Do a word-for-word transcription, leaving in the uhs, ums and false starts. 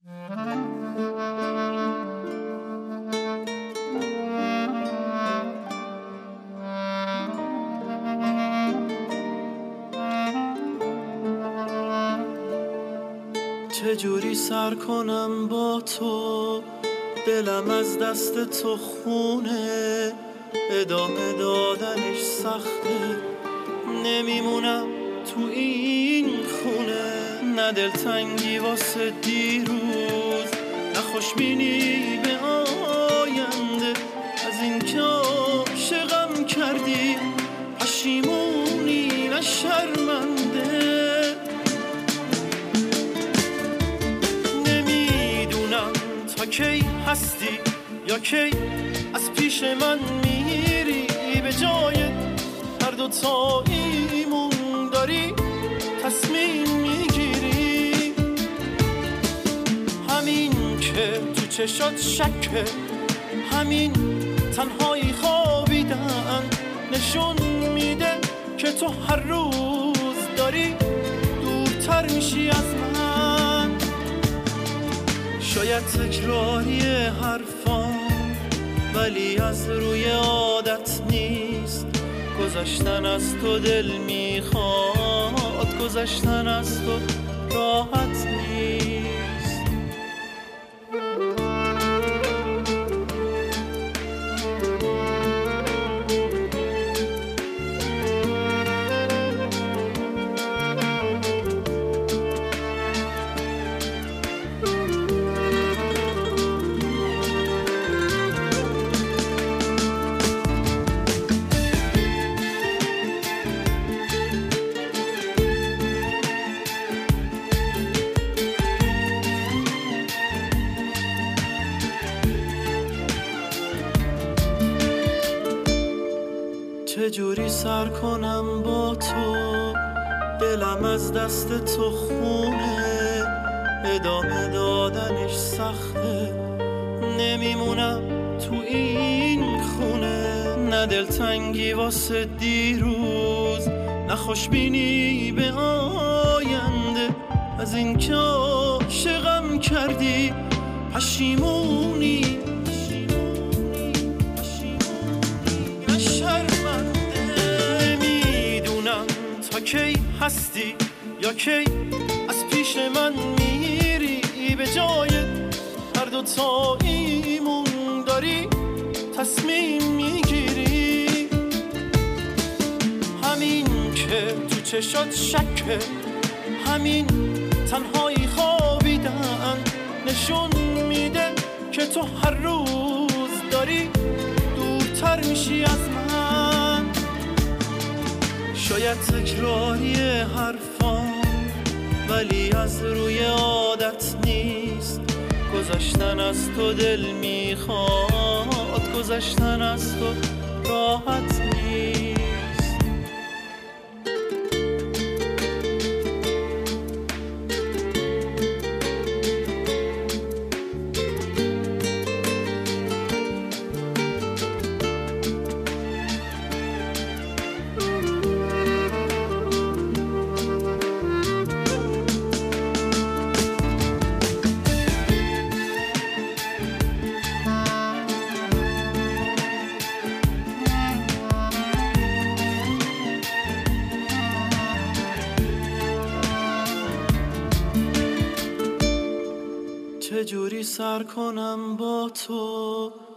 چجوری سر کنم با تو، دلم از دست تو خونه، ادامه دادنش سخته، نمیمونم تو این خونه. نه دلتنگی واسه دیروز، نه خوشبینی به آینده، از این که عاشقم کردی پشیمونی نه شرمنده. تا کی هستی یا کی از پیش من میری، به جای هر دو تاییمون داری تصمیم میگیری. همین که تو چشات شکه، همین تنهایی خوابیدن نشون میده که تو هر روز داری دورتر میشی از من. شاید تکراری حرفام، ولی از روی عادت نیست. گذشتن از تو دل میخواد، گذشتن از تو راحت نیست. چجوری سر کنم با تو، دلم از دست تو خونه، ادامه دادنش سخته، نمیمونم تو این خونه. نه دلتنگی واسه دیروز، نه خوشبینی به آینده، از این که عاشقم کردی پشیمونی کی هستی یا کی از پیش من میری، به جای هر دو تاییمون داری تصمیم میگیری. همین که تو چشات شکه، همین تنهایی خوابیدن نشون میده که تو هر روز داری دورتر میشی از من. شاید تکراری حرفام، ولی از روی عادت نیست. گذشتن از تو دل میخواد، گذشتن از تو راحت نیست. چجوری سر کنم با تو،